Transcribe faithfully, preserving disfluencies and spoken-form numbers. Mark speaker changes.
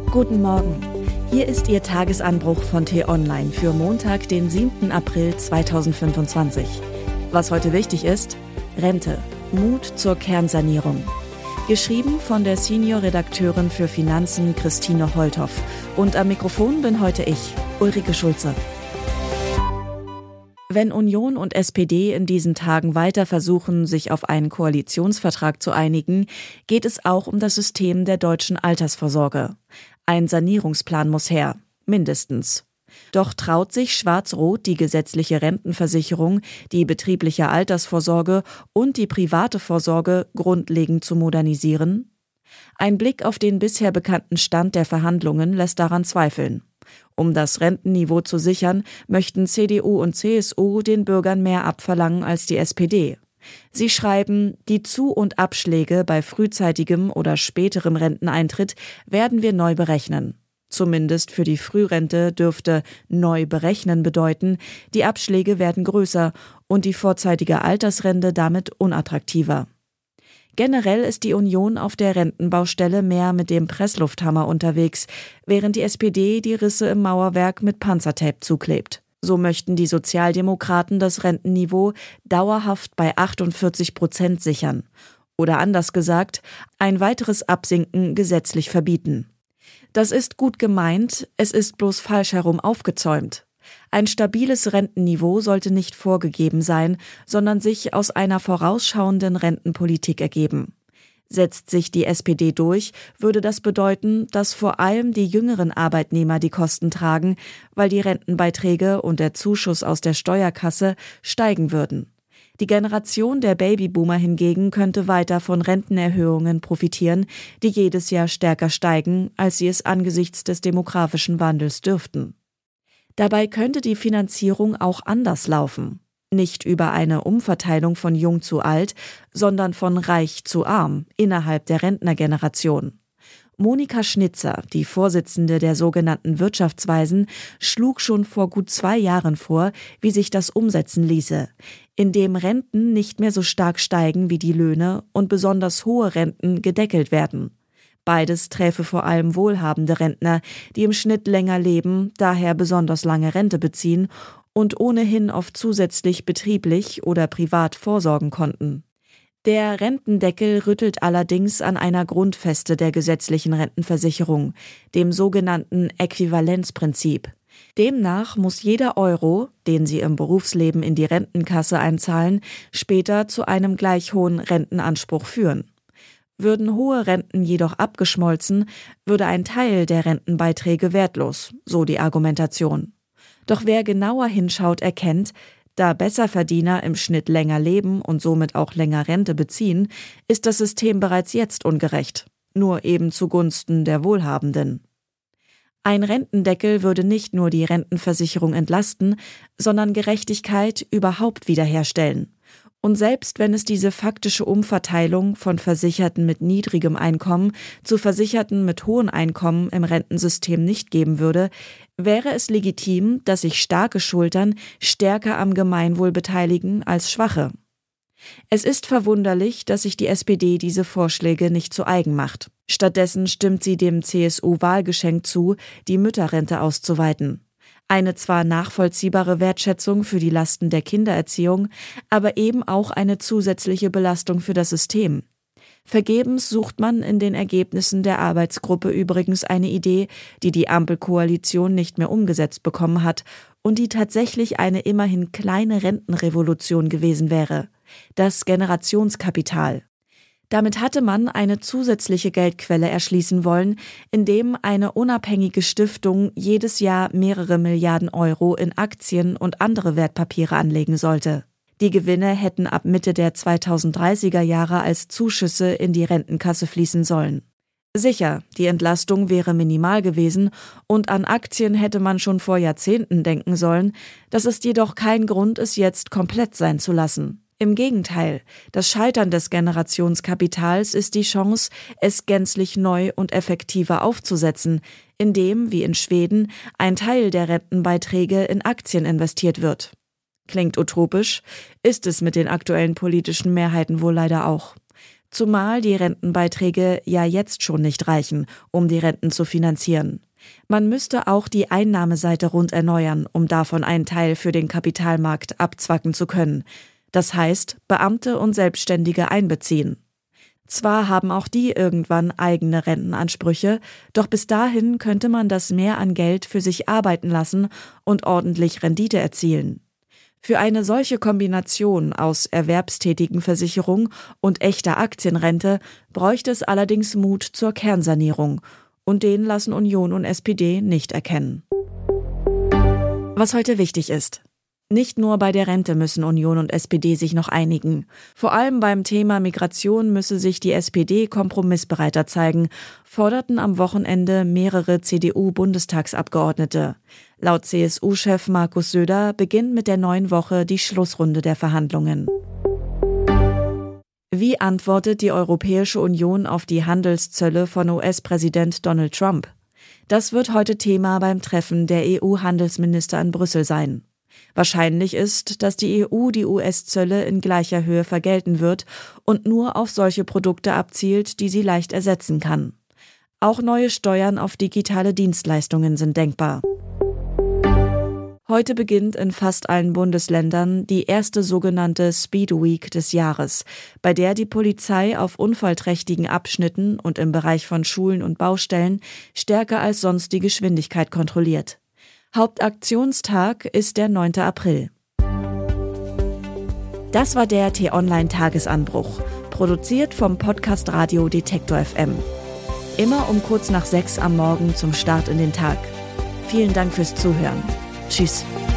Speaker 1: Guten Morgen. Hier ist Ihr Tagesanbruch von T-Online für Montag, den siebten April zweitausendfünfundzwanzig. Was heute wichtig ist: Rente. Mut zur Kernsanierung. Geschrieben von der Senior-Redakteurin für Finanzen Christine Holthoff. Und am Mikrofon bin heute ich, Ulrike Schulze. Wenn Union und S P D in diesen Tagen weiter versuchen, sich auf einen Koalitionsvertrag zu einigen, geht es auch um das System der deutschen Altersvorsorge. Ein Sanierungsplan muss her, mindestens. Doch traut sich Schwarz-Rot die gesetzliche Rentenversicherung, die betriebliche Altersvorsorge und die private Vorsorge grundlegend zu modernisieren? Ein Blick auf den bisher bekannten Stand der Verhandlungen lässt daran zweifeln. Um das Rentenniveau zu sichern, möchten C D U und C S U den Bürgern mehr abverlangen als die S P D. Sie schreiben, die Zu- und Abschläge bei frühzeitigem oder späterem Renteneintritt werden wir neu berechnen. Zumindest für die Frührente dürfte neu berechnen bedeuten, die Abschläge werden größer und die vorzeitige Altersrente damit unattraktiver. Generell ist die Union auf der Rentenbaustelle mehr mit dem Presslufthammer unterwegs, während die S P D die Risse im Mauerwerk mit Panzertape zuklebt. So möchten die Sozialdemokraten das Rentenniveau dauerhaft bei achtundvierzig Prozent sichern. Oder anders gesagt, ein weiteres Absinken gesetzlich verbieten. Das ist gut gemeint, es ist bloß falsch herum aufgezäumt. Ein stabiles Rentenniveau sollte nicht vorgegeben sein, sondern sich aus einer vorausschauenden Rentenpolitik ergeben. Setzt sich die S P D durch, würde das bedeuten, dass vor allem die jüngeren Arbeitnehmer die Kosten tragen, weil die Rentenbeiträge und der Zuschuss aus der Steuerkasse steigen würden. Die Generation der Babyboomer hingegen könnte weiter von Rentenerhöhungen profitieren, die jedes Jahr stärker steigen, als sie es angesichts des demografischen Wandels dürften. Dabei könnte die Finanzierung auch anders laufen. Nicht über eine Umverteilung von jung zu alt, sondern von reich zu arm innerhalb der Rentnergeneration. Monika Schnitzer, die Vorsitzende der sogenannten Wirtschaftsweisen, schlug schon vor gut zwei Jahren vor, wie sich das umsetzen ließe, indem Renten nicht mehr so stark steigen wie die Löhne und besonders hohe Renten gedeckelt werden. Beides träfe vor allem wohlhabende Rentner, die im Schnitt länger leben, daher besonders lange Rente beziehen und ohnehin oft zusätzlich betrieblich oder privat vorsorgen konnten. Der Rentendeckel rüttelt allerdings an einer Grundfeste der gesetzlichen Rentenversicherung, dem sogenannten Äquivalenzprinzip. Demnach muss jeder Euro, den Sie im Berufsleben in die Rentenkasse einzahlen, später zu einem gleich hohen Rentenanspruch führen. Würden hohe Renten jedoch abgeschmolzen, würde ein Teil der Rentenbeiträge wertlos, so die Argumentation. Doch wer genauer hinschaut, erkennt, da Besserverdiener im Schnitt länger leben und somit auch länger Rente beziehen, ist das System bereits jetzt ungerecht, nur eben zugunsten der Wohlhabenden. Ein Rentendeckel würde nicht nur die Rentenversicherung entlasten, sondern Gerechtigkeit überhaupt wiederherstellen. Und selbst wenn es diese faktische Umverteilung von Versicherten mit niedrigem Einkommen zu Versicherten mit hohem Einkommen im Rentensystem nicht geben würde, wäre es legitim, dass sich starke Schultern stärker am Gemeinwohl beteiligen als schwache. Es ist verwunderlich, dass sich die S P D diese Vorschläge nicht zu eigen macht. Stattdessen stimmt sie dem C S U-Wahlgeschenk zu, die Mütterrente auszuweiten. Eine zwar nachvollziehbare Wertschätzung für die Lasten der Kindererziehung, aber eben auch eine zusätzliche Belastung für das System. Vergebens sucht man in den Ergebnissen der Arbeitsgruppe übrigens eine Idee, die die Ampelkoalition nicht mehr umgesetzt bekommen hat und die tatsächlich eine immerhin kleine Rentenrevolution gewesen wäre: das Generationskapital. Damit hatte man eine zusätzliche Geldquelle erschließen wollen, indem eine unabhängige Stiftung jedes Jahr mehrere Milliarden Euro in Aktien und andere Wertpapiere anlegen sollte. Die Gewinne hätten ab Mitte der zweitausenddreißiger Jahre als Zuschüsse in die Rentenkasse fließen sollen. Sicher, die Entlastung wäre minimal gewesen und an Aktien hätte man schon vor Jahrzehnten denken sollen, das ist jedoch kein Grund, es jetzt komplett sein zu lassen. Im Gegenteil, das Scheitern des Generationskapitals ist die Chance, es gänzlich neu und effektiver aufzusetzen, indem, wie in Schweden, ein Teil der Rentenbeiträge in Aktien investiert wird. Klingt utopisch, ist es mit den aktuellen politischen Mehrheiten wohl leider auch. Zumal die Rentenbeiträge ja jetzt schon nicht reichen, um die Renten zu finanzieren. Man müsste auch die Einnahmeseite rund erneuern, um davon einen Teil für den Kapitalmarkt abzwacken zu können. Das heißt, Beamte und Selbstständige einbeziehen. Zwar haben auch die irgendwann eigene Rentenansprüche, doch bis dahin könnte man das Mehr an Geld für sich arbeiten lassen und ordentlich Rendite erzielen. Für eine solche Kombination aus Erwerbstätigenversicherung und echter Aktienrente bräuchte es allerdings Mut zur Kernsanierung. Und den lassen Union und S P D nicht erkennen. Was heute wichtig ist: Nicht nur bei der Rente müssen Union und S P D sich noch einigen. Vor allem beim Thema Migration müsse sich die S P D kompromissbereiter zeigen, forderten am Wochenende mehrere C D U-Bundestagsabgeordnete. Laut C S U-Chef Markus Söder beginnt mit der neuen Woche die Schlussrunde der Verhandlungen. Wie antwortet die Europäische Union auf die Handelszölle von U S-Präsident Donald Trump? Das wird heute Thema beim Treffen der E U-Handelsminister in Brüssel sein. Wahrscheinlich ist, dass die E U die U S-Zölle in gleicher Höhe vergelten wird und nur auf solche Produkte abzielt, die sie leicht ersetzen kann. Auch neue Steuern auf digitale Dienstleistungen sind denkbar. Heute beginnt in fast allen Bundesländern die erste sogenannte Speed Week des Jahres, bei der die Polizei auf unfallträchtigen Abschnitten und im Bereich von Schulen und Baustellen stärker als sonst die Geschwindigkeit kontrolliert. Hauptaktionstag ist der neunte April. Das war der T-Online-Tagesanbruch, produziert vom Podcast Radio Detektor F M. Immer um kurz nach sechs am Morgen zum Start in den Tag. Vielen Dank fürs Zuhören. Tschüss.